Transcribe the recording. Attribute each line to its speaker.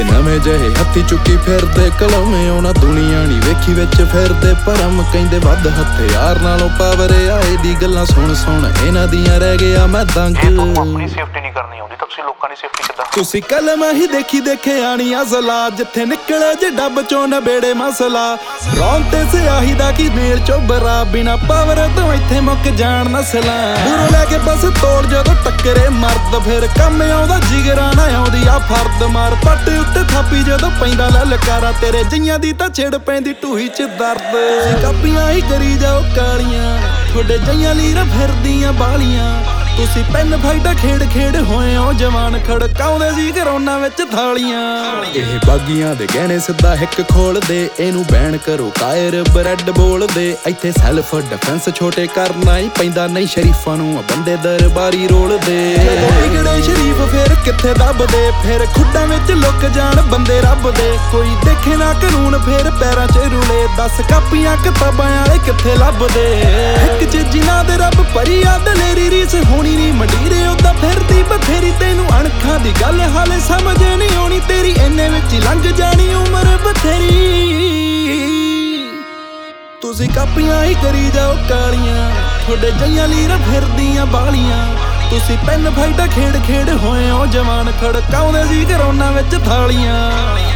Speaker 1: ਵੇ ਨਵੇਂ ਜਿਹੇ ਹੱਥੀ ਚੁੱਕੀ ਫਿਰਦੇ ਕਲਮੇ ਉਹਨਾਂ ਦੁਨੀਆ ਨੀ ਵੇਖੀ ਵਿੱਚ ਫਿਰਦੇ ਭਰਮ ਕਹਿੰਦੇ ਵੱਧ ਹਥਿਆਰ ਨਾਲੋਂ ਪਾਵਰ ਆਏ ਦੀ ਗੱਲਾਂ ਸੁਣ ਸੁਣ ਇਹਨਾਂ ਦੀਆਂ ਰਹਿ ਗਿਆ ਮੈਂ ਦੰਗ।
Speaker 2: ਆਪਣੀ ਸੇਫਟੀ ਨਹੀਂ ਕਰਨੀ ਆਉਂਦੀ ਤਾਂ ਤੁਸੀਂ ਲੋਕਾਂ ਦੀ ਸੇਫਟੀ ਕਿੱਦਾਂ?
Speaker 1: ਤੁਸੀਂ ਕਲਮ ਹੀ ਦੇਖੀ ਦੇਖੇ ਆਣੀ ਅਸਲਾ ਜਿੱਥੇ ਨਿਕਲੇ ਜੇ ਡੱਬ ਚੋਂ ਨਬੇੜੇ ਮਸਲਾ ਰੌਣ ਤੇ ਸਿਆਹੀ ਦਾ ਕੀ ਮੇਲ ਚੋਬਰਾ ਬਿਨਾ ਪਾਵਰ ਤੋਂ ਇੱਥੇ ਮੁੱਕ ਜਾਣ ਨਸਲਾਂ ਦੂਰੋਂ ਲੈ ਕੇ ਬਸ ਤੋੜ ਜਦੋਂ ਟੱਕਰੇ ਮਰਦ ਫਿਰ ਕੰਮ ਆਉਂਦਾ ਜਿਗਰਾਂ ਨਾ ਆਉਂਦੀ ਆ ਫਰਦ ਮਾਰ ਪੱਟ ਉੱਤੇ ਥਾਪੀ ਜਦੋਂ ਪੈਂਦਾ ਲਲਕਾਰਾ ਤੇਰੇ ਜਈਆਂ ਦੀ ਤਾਂ ਛਿੜ ਪੈਂਦੀ ਢੂਹੀ ਚ ਦਰਦ ਕਾਪੀਆਂ ਹੀ ਕਰੀ ਜਾਓ ਕਾਲੀਆਂ ਤੁਹਾਡੇ ਜਈਆਂ ਲਈ ਰ ਫਿਰਦੀਆਂ ਬਾਲੀਆਂ ਤੁਸੀਂ ਪੈਨ ਫਾਈਟਾ ਖੇਡ ਖੇਡ ਹੋਏ ਹੋ ਜਵਾਨ ਖੜਕਾਉਂਦੇ ਸੀ ਕਰੋਨਾ ਵਿੱਚ ਥਾਲੀਆਂ ਇਹ ਬਾਗੀਆਂ ਦੇ ਗਹਿਣੇ ਸਿੱਧਾ ਹਿੱਕ ਖੋਲਦੇ ਇਹਨੂੰ ਬੈਨ ਕਰੋ ਕਾਇਰ ਬ੍ਰੈਡ ਬੋਲਦੇ ਇੱਥੇ ਸੈਲਫ ਡਿਫੈਂਸ ਛੋਟੇ ਕਰਨਾ ਹੀ ਪੈਂਦਾ ਨਹੀਂ ਸ਼ਰੀਫਾਂ ਨੂੰ ਬੰਦੇ ਦਰਬਾਰੀ ਰੋਲਦੇ ਵਿਗੜੇ ਸ਼ਰੀਫ ਫਿਰ ਕਿੱਥੇ ਦੱਬਦੇ ਫਿਰ ਖੁੱਡਾਂ ਵਿੱਚ ਲੁੱਕ ਜਾਣ ਬੰਦੇ ਰੱਬ ਦੇ ਕੋਈ ਦੇਖੇ ਨਾ ਕਾਨੂੰਨ ਫਿਰ ਪੈਰਾਂ 'ਚ ਰੁਲੇ ਦੱਸ ਕਾਪੀਆਂ ਕਿਤਾਬਾਂ ਵਾਲੇ ਕਿੱਥੇ ਲੱਭਦੇ ਇੱਕ ਚ ਜਿਨ੍ਹਾਂ ਦੇ ਰੱਬ ਭਰੀ ਆ ਦਲੇਰੀ ਰੀਸ ਹੋਣੀ ਨੀ ਮੰਡੀਰੇ ਉਦਾਂ ਫਿਰਦੀ ਬਥੇਰੀ ਤੈਨੂੰ ਅਣਖਾਂ ਦੀ ਗੱਲ ਹਾਲੇ ਸਮਝ ਨਹੀਂ ਆਉਣੀ ਤੇਰੀ ਇੰਨੇ ਵਿੱਚ ਹੀ ਲੰਘ ਜਾਣੀ ਉਮਰ ਬਥੇਰੀ ਤੁਸੀਂ ਕਾਪੀਆਂ ਹੀ ਕਰੀ ਜਾਓ ਕਾਲੀਆਂ ਤੁਹਾਡੇ ਜਈਆਂ ਲਈ ਰ ਫਿਰਦੀਆਂ ਬਾਲੀਆਂ ਤੁਸੀਂ ਪੈਨ ਫਾਈਟਾ ਖੇਡ ਖੇਡ ਹੋਏ ਹੋ ਜਵਾਨ ਖੜਕਾਉਂਦੇ ਸੀ ਕਰੋਨਾ ਵਿੱਚ ਥਾਲੀਆਂ।